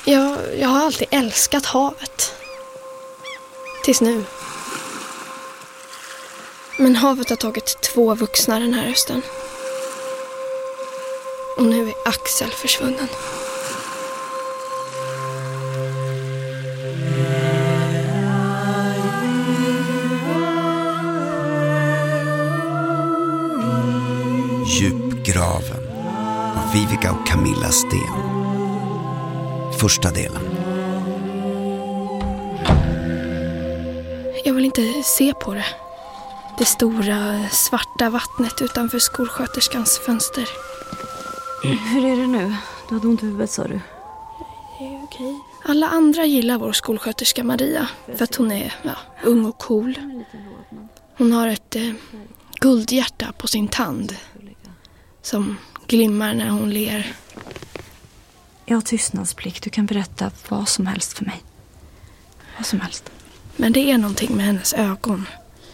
Jag har alltid älskat havet. Tills nu. Men havet har tagit 2 vuxna den här hösten. Och nu är Axel försvunnen. Djupgraven av Vivica och Camilla Sten. Första delen. Jag vill inte se på det. Det stora svarta vattnet utanför skolsköterskans fönster. Hur är det nu? Du hade ont i huvudet, sa du. Det är okej. Alla andra gillar vår skolsköterska Maria för att hon är ung och cool. Hon har ett guldhjärta på sin tand som glimmar när hon ler. Jag har tystnadsplikt. Du kan berätta vad som helst för mig. Vad som helst. Men det är någonting med hennes ögon.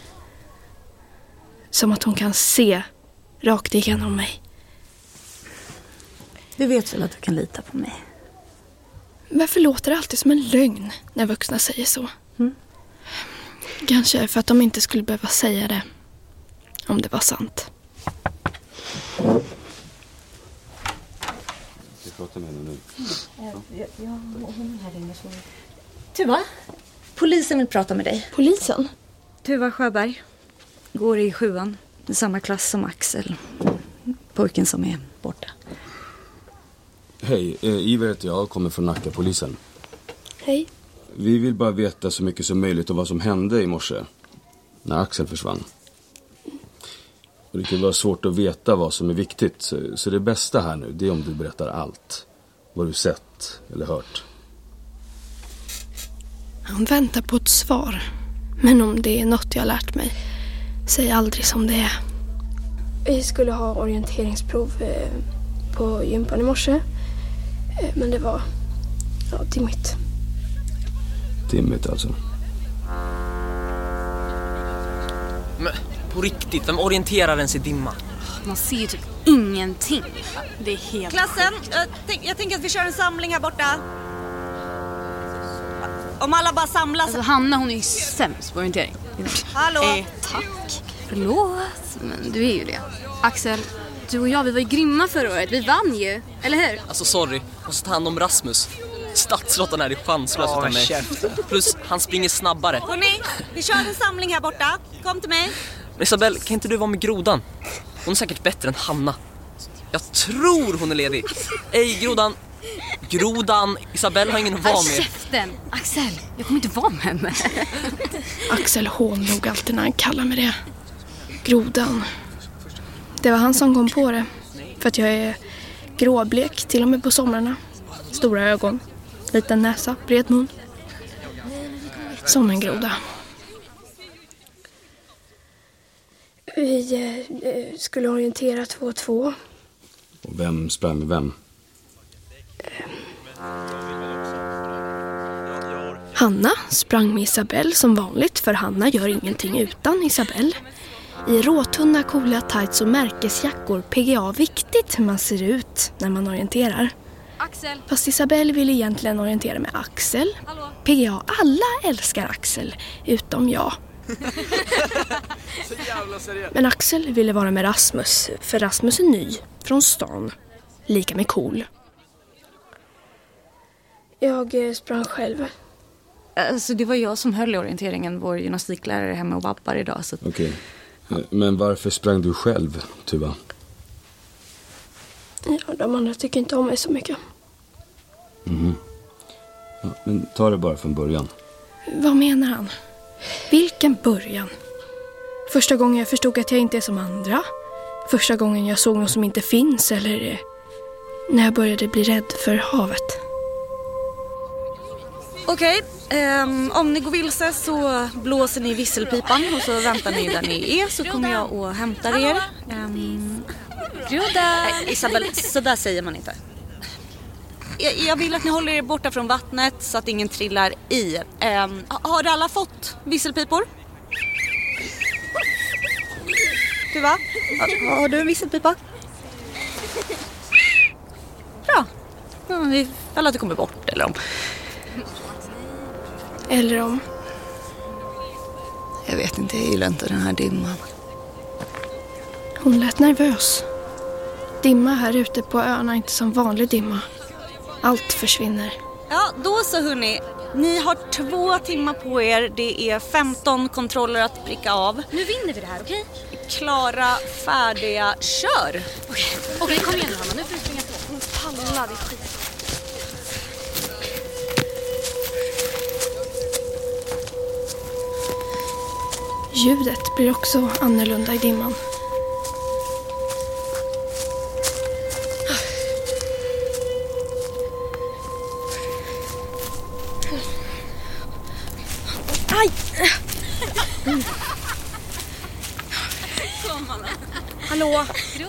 Som att hon kan se rakt igenom mig. Du vet väl att du kan lita på mig? Varför låter det alltid som en lögn när vuxna säger så? Kanske för att de inte skulle behöva säga det om det var sant. Jag pratar med henne nu. Hon är här inne så. Tuva, polisen vill prata med dig. Polisen? Tuva Sjöberg. Går i 7:an. I samma klass som Axel. Pojken som är borta. Hej, Iver heter jag, kommer från Nacka-polisen. Hej. Vi vill bara veta så mycket som möjligt om vad som hände i morse. När Axel försvann. Och det kan vara svårt att veta vad som är viktigt. Så det bästa här nu, det är om du berättar allt. Vad du sett eller hört. Han väntar på ett svar. Men om det är något jag lärt mig, säg aldrig som det är. Vi skulle ha orienteringsprov på gympan i morse. Men det var dimmigt. Dimmigt alltså. Men på riktigt, vem orienterar ens i dimma? Man ser ju typ ingenting. Det är helt... Klassen, jag tänker att vi kör en samling här borta. Om alla bara samlas. Alltså Hanna, hon är ju sämst på orientering. Hallå? Tack. Förlåt, men du är ju det. Axel, du och jag, vi var ju grymma förra året. Vi vann ju, eller hur? Alltså sorry, jag måste ta hand om Rasmus. Stadslotten är chanslös att ta mig. Plus, han springer snabbare. Hörrni, vi kör en samling här borta. Kom till mig. Men Isabel, kan inte du vara med Grodan? Hon är säkert bättre än Hanna. Jag tror hon är ledig. Ej, Grodan, Isabel har ingen att vara med. Käften, Axel, jag kommer inte vara med henne. Axel hånlog alltid när han kallade mig det. Grodan. Det var han som kom på det. För att jag är gråblek, till och med på somrarna. Stora ögon, liten näsa, bred mun. Som en groda. Vi skulle orientera 2-2. Och vem sprang med vem? Hanna sprang med Isabel som vanligt, för Hanna gör ingenting utan Isabel. I råtunna, coola tights och märkesjackor. PGA viktigt hur man ser ut när man orienterar. Axel. Fast Isabel vill egentligen orientera med Axel. Hallå. PGA, alla älskar Axel, utom jag. Men Axel ville vara med Rasmus, för Rasmus är ny, från stan. Lika med cool. Jag sprang själv. Alltså det var jag som höll i orienteringen. Vår gymnastiklärare hemma och vabbar idag. Så... Okej. Men varför sprang du själv, Tuva? Ja, de andra tycker inte om mig så mycket. Ja, men ta det bara från början. Vad menar han? Vilken början? Första gången jag förstod att jag inte är som andra? Första gången jag såg något som inte finns? Eller när jag började bli rädd för havet? Okej, om ni går vilse så blåser ni visselpipan och så väntar ni där ni är, så kommer jag och hämtar er. Isabel, så där säger man inte. Jag vill att ni håller er borta från vattnet så att ingen trillar i. Har alla fått visselpipor? Tuva, har du en visselpipa? Bra. Ifall att det kommer bort eller om... Eller om... Jag vet inte, jag gillar inte den här dimman. Hon lät nervös. Dimma här ute på öarna är inte som vanlig dimma. Allt försvinner. Ja, då så hörni. Ni har 2 timmar på er. Det är 15 kontroller att pricka av. Nu vinner vi det här, okej? Klara, färdiga, kör! Okej, kom igen nu Hanna, nu får du springa på. Palla, det är skit. Ljudet blir också annorlunda i dimman. Aj! Hallå?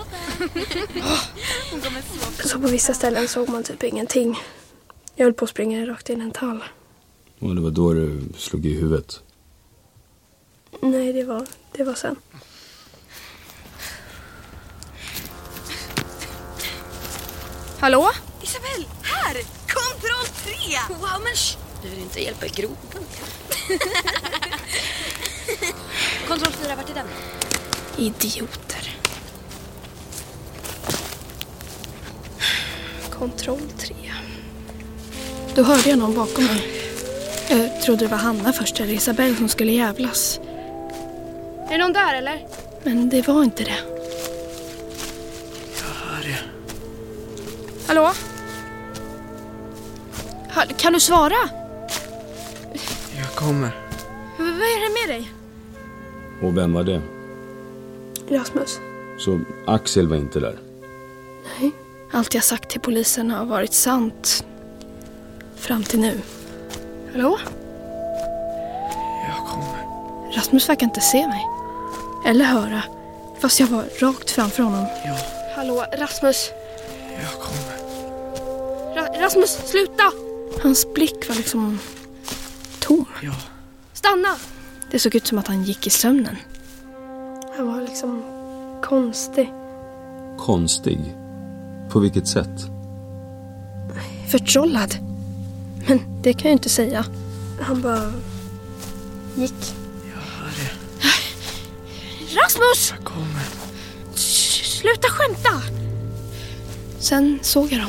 Så på vissa ställen såg man typ ingenting. Jag höll på att springa rakt in i en tall. Och det var då du slog i huvudet? Nej, det var sen. Hallå? Isabel, här! Kontroll 3! Wow, men du vill inte hjälpa grodan. Kontroll 4, vart är den? Idioter. Kontroll 3. Då hörde jag någon bakom mig. Jag trodde det var Hanna först eller Isabel som skulle jävlas. Är det någon där eller? Men det var inte det. Jag hör det. Hallå? Kan du svara? Jag kommer. Vad är det med dig? Och vem var det? Rasmus. Så Axel var inte där? Nej. Allt jag sagt till polisen har varit sant. Fram till nu. Hallå? Jag kommer. Rasmus verkar inte se mig. Eller höra. Fast jag var rakt framför honom. Ja. Hallå, Rasmus. Jag kommer. Rasmus, sluta! Hans blick var liksom tom. Ja. Stanna! Det såg ut som att han gick i sömnen. Han var liksom konstig. Konstig? På vilket sätt? Förtrollad. Men det kan jag inte säga. Han bara gick. Jag hör det. Rasmus! Jag kommer. Sluta skämta! Sen såg jag dem.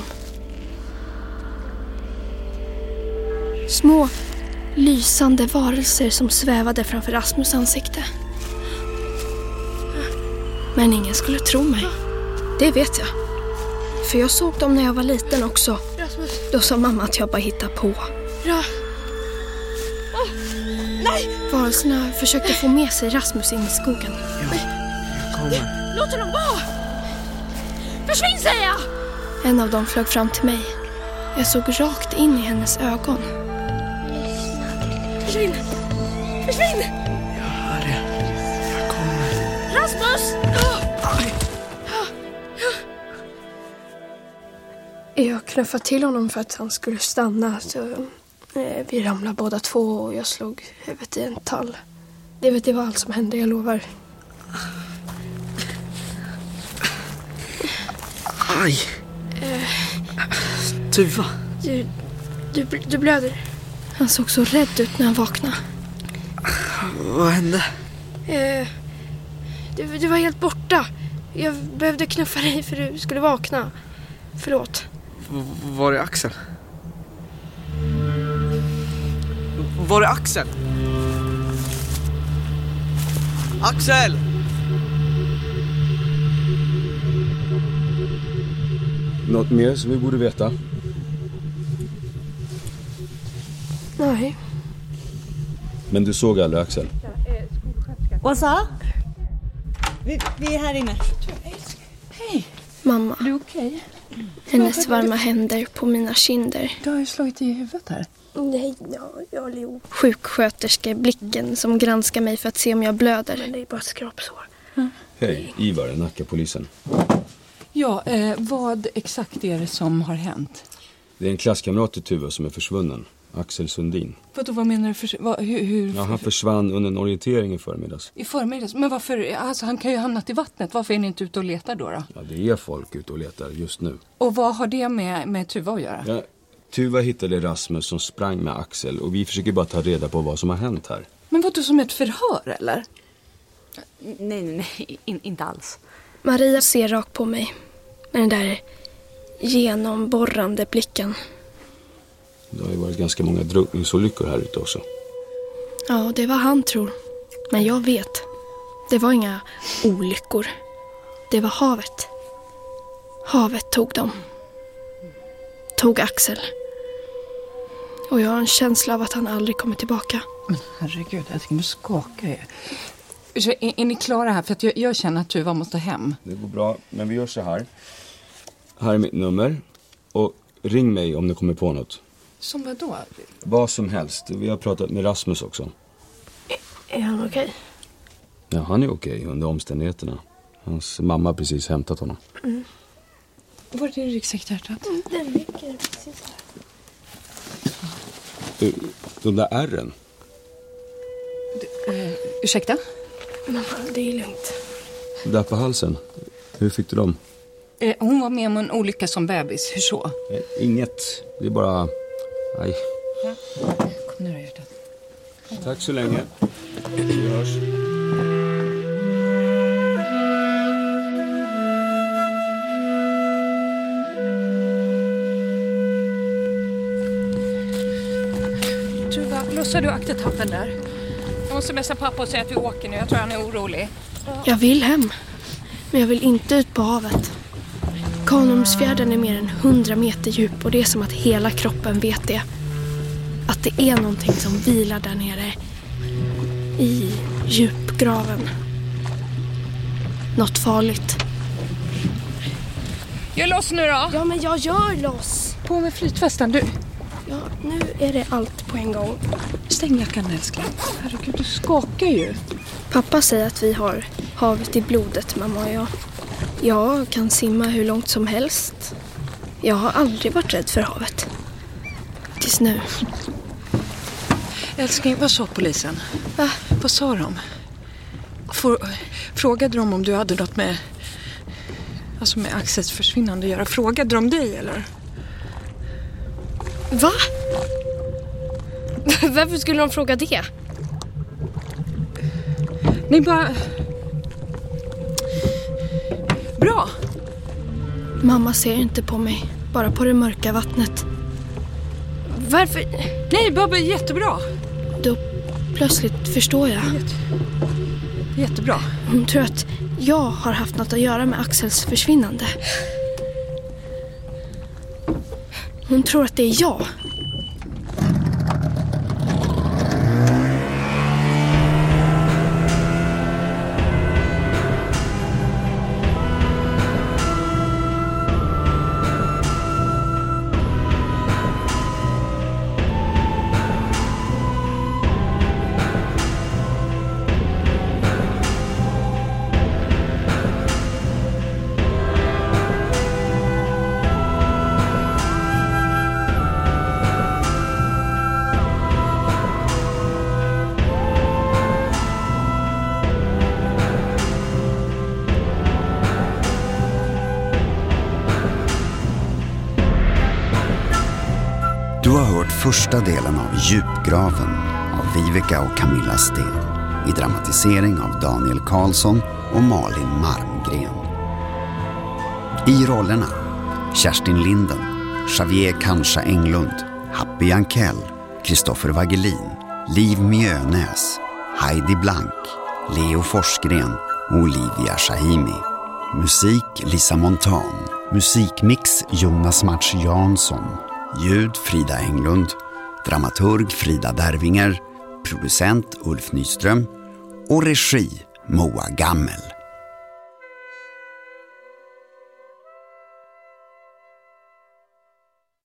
Små, lysande varelser som svävade framför Rasmus ansikte. Men ingen skulle tro mig. Det vet jag. För jag såg dem när jag var liten också. Då sa mamma att jag bara hittar på. Nej! Varelserna försökte få med sig Rasmus in i skogen. Ja, jag kommer. Låt dem vara! Försvinn, säger jag! En av dem flög fram till mig. Jag såg rakt in i hennes ögon. Försvinn! Försvinn! Jag hör det. Jag kommer. Rasmus! Jag knuffade till honom för att han skulle stanna. Så, vi ramlade båda två och jag slog huvudet i en tall. Det var allt som hände, jag lovar. Aj! Tuva! Du blöder. Han såg så rädd ut när han vaknade. Vad hände? Du var helt borta. Jag behövde knuffa dig för du skulle vakna. Förlåt. Var är Axel? Var är Axel? Axel! Något mer som vi borde veta? Nej. Men du såg aldrig Axel? Vad sa? Vi är här inne. Hej, Mamma. är du okej? Hennes varma händer på mina kinder. Du har ju slagit i huvudet här. Nej, jag log. Sjuksköterskeblicken som granskar mig för att se om jag blöder. Men det är bara ett skrapsår. Hej, Ivar, Nackapolisen. Ja, vad exakt är det som har hänt? Det är en klasskamrat till Tuva som är försvunnen. Axel Sundin. Vad menar du? Hur? Ja, han försvann under en orientering i förmiddags. I förmiddags? Men varför? Alltså, han kan ju ha hamnat i vattnet. Varför är ni inte ute och letar då? Ja, det är folk ute och letar just nu. Och vad har det med Tuva att göra? Ja, Tuva hittade Rasmus som sprang med Axel och vi försöker bara ta reda på vad som har hänt här. Men var du som ett förhör, eller? Nej, inte alls. Maria ser rakt på mig med den där genomborrande blicken. Det har ju varit ganska många drunkningsolyckor här ute också. Ja, det var han tror. Men jag vet. Det var inga olyckor. Det var havet. Havet tog dem. Tog Axel. Och jag har en känsla av att han aldrig kommer tillbaka. Men herregud, jag tycker nu skakar jag. Är ni klara här? För att jag känner att Tuva måste hem. Det går bra, men vi gör så här. Här är mitt nummer. Och ring mig om du kommer på något. Som vad då? Vad som helst. Vi har pratat med Rasmus också. Är han okej? Ja, han är okej under omständigheterna. Hans mamma har precis hämtat honom. Var är din ryggsäck där? Den ligger precis här. De där ärren. Ursäkta? Det är lugnt. Där på halsen. Hur fick du dem? Hon var med om en olycka som bebis. Hur så? Inget. Det är bara... Aj. Ja. Kom nu då, hjärtat. Tack så länge. Vi hörs. Tuva, lossar du aktetappen där? Jag måste messa pappa och säga att vi åker nu. Jag tror han är orolig. Jag vill hem. Men jag vill inte ut på havet. Kanumsfjärden är mer än 100 meter djup och det är som att hela kroppen vet det. Att det är någonting som vilar där nere i djupgraven. Något farligt. Gör loss nu då! Ja, men jag gör loss. På med flytvästen, du. Ja, nu är det allt på en gång. Stäng jackan, älskling. Herregud, du skakar ju. Pappa säger att vi har havet i blodet, mamma och jag. Jag kan simma hur långt som helst. Jag har aldrig varit rädd för havet. Tills nu. Älskling, vad sa polisen? Va? Vad sa de? Frågade de om du hade något med Axels försvinnande att göra? Frågade de dig, eller? Va? Varför skulle de fråga det? Ni bara... Bra. Mamma ser inte på mig, bara på det mörka vattnet. Varför? Nej, bara jättebra. Då plötsligt förstår jag. Jättebra. Hon tror att jag har haft något att göra med Axels försvinnande. Hon tror att det är jag. Du har hört första delen av Djupgraven av Viveca och Camilla Sten i dramatisering av Daniel Karlsson och Malin Marmgren. I rollerna Kerstin Linden, Xavier Kancha Englund, Happy Ankell, Kristoffer Wagelin, Liv Mjönäs, Heidi Blank, Leo Forsgren och Olivia Shahimi. Musik Lisa Montan, musikmix Jonas Mats Jansson, ljud Frida Englund, dramaturg Frida Dervinger, producent Ulf Nyström och regi Moa Gammel.